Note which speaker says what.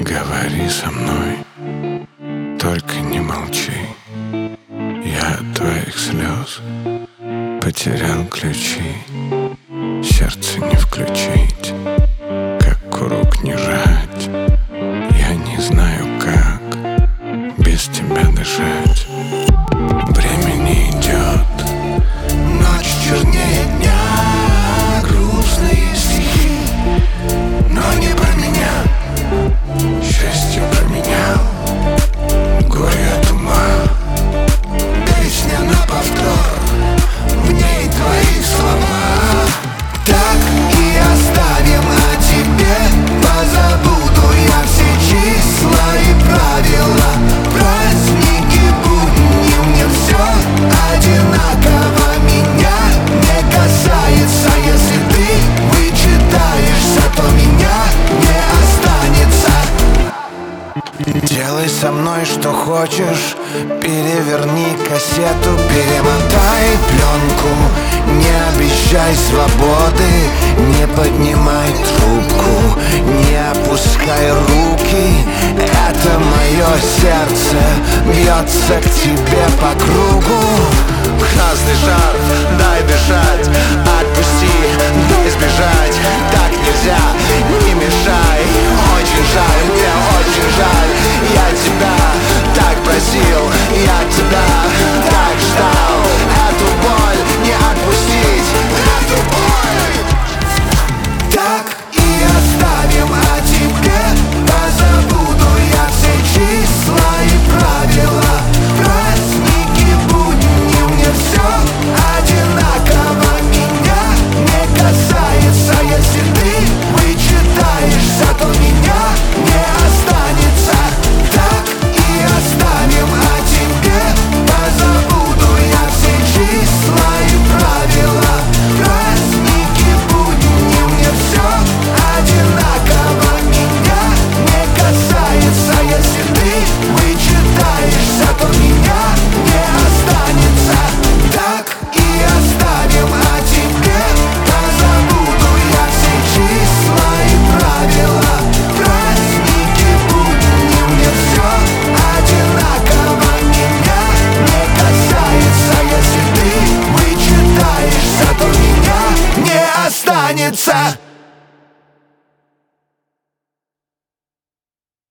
Speaker 1: Говори со мной, только не молчи. Я от твоих слез потерял ключи. Сердце не включить, как курок не жать. Я не знаю, как без тебя дышать. Время не идет, ночь чернее дня. Грустные стихи, но не про меня. Счастье променял, горе от ума. Песня на повтор, в ней твои слова. Так и оставим, о тебе позабуду я все числа и правила. Праздники, будни, мне все одинаково. Меня не касается, если ты вычитаешься, то меня не останется. Делай со мной что хочешь, переверни кассету, перемотай пленку. Не обещай свободы, не поднимай трубку, не опускай руки. Это мое сердце бьется к тебе по кругу. Красный шарф, дай дышать.